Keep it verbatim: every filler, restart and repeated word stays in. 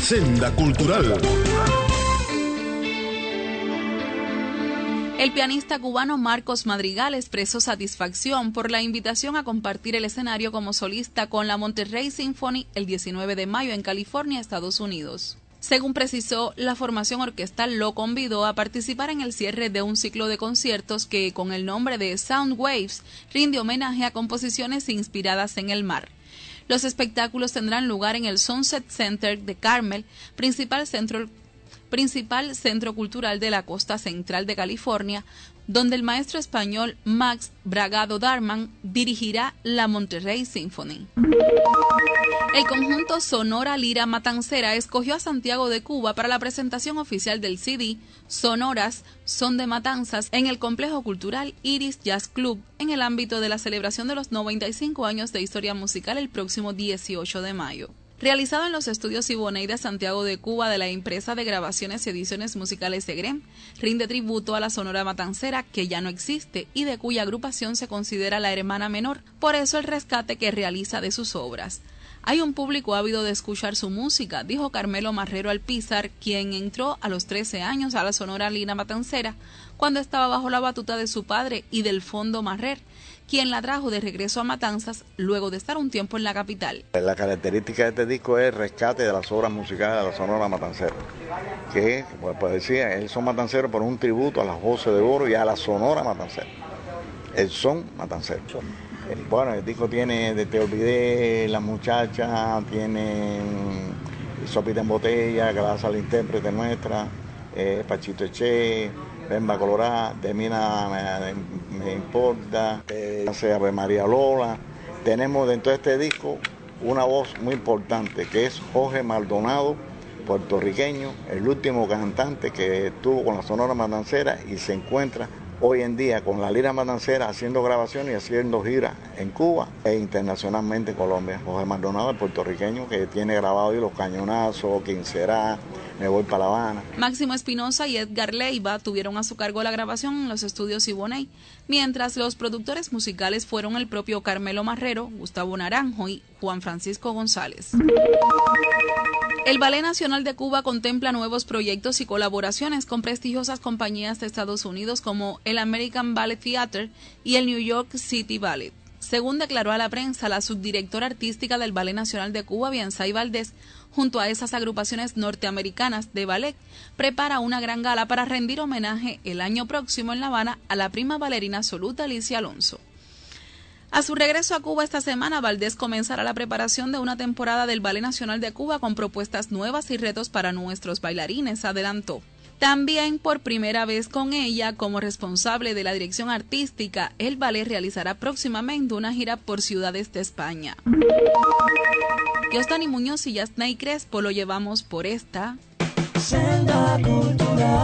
Senda Cultural. El pianista cubano Marcos Madrigal expresó satisfacción por la invitación a compartir el escenario como solista con la Monterrey Symphony el diecinueve de mayo en California, Estados Unidos. Según precisó, la formación orquestal lo convidó a participar en el cierre de un ciclo de conciertos que, con el nombre de Sound Waves, rinde homenaje a composiciones inspiradas en el mar. Los espectáculos tendrán lugar en el Sunset Center de Carmel, principal centro principal centro cultural de la costa central de California, donde el maestro español Max Bragado Darman dirigirá la Monterrey Symphony. El conjunto Sonora Lira Matancera escogió a Santiago de Cuba para la presentación oficial del C D Sonoras Son de Matanzas en el complejo cultural Iris Jazz Club en el ámbito de la celebración de los noventa y cinco años de historia musical el próximo dieciocho de mayo. Realizado en los estudios Siboney de Santiago de Cuba de la empresa de grabaciones y ediciones musicales Segrem, rinde tributo a la Sonora Matancera, que ya no existe y de cuya agrupación se considera la hermana menor, por eso el rescate que realiza de sus obras. Hay un público ávido de escuchar su música, dijo Carmelo Marrero Alpizar, quien entró a los trece años a la Sonora Lira Matancera, cuando estaba bajo la batuta de su padre y del Fondo Marrer, quien la trajo de regreso a Matanzas luego de estar un tiempo en la capital. La característica de este disco es el rescate de las obras musicales de la Sonora Matancera, que, pues, pues decía, el son matancero por un tributo a las voces de oro y a la Sonora Matancera, el son matancero. Bueno, el disco tiene de Te Olvidé, La Muchacha, tiene Sopita en Botella, que la hace la intérprete nuestra, eh, Pachito Eché, Bemba Colorada, de Mina me, me importa, eh, sea Ave María Lola. Tenemos dentro de este disco una voz muy importante que es Jorge Maldonado, puertorriqueño, el último cantante que estuvo con la Sonora Matancera y se encuentra hoy en día con la Lira Matancera haciendo grabaciones y haciendo giras en Cuba e internacionalmente en Colombia. Jorge Maldonado, el puertorriqueño que tiene grabado ahí Los Cañonazos, Quién Será, Me Voy para La Habana. Máximo Espinosa y Edgar Leiva tuvieron a su cargo la grabación en los estudios Siboney, mientras los productores musicales fueron el propio Carmelo Marrero, Gustavo Naranjo y Juan Francisco González. El Ballet Nacional de Cuba contempla nuevos proyectos y colaboraciones con prestigiosas compañías de Estados Unidos como el American Ballet Theatre y el New York City Ballet. Según declaró a la prensa la subdirectora artística del Ballet Nacional de Cuba, Bianzay Valdés, junto a esas agrupaciones norteamericanas de ballet, prepara una gran gala para rendir homenaje el año próximo en La Habana a la prima bailarina absoluta Alicia Alonso. A su regreso a Cuba esta semana, Valdés comenzará la preparación de una temporada del Ballet Nacional de Cuba con propuestas nuevas y retos para nuestros bailarines, adelantó. También por primera vez con ella, como responsable de la dirección artística, el ballet realizará próximamente una gira por ciudades de España. Yostani Muñoz y Yasnay Crespo lo llevamos por esta Senda Cultural.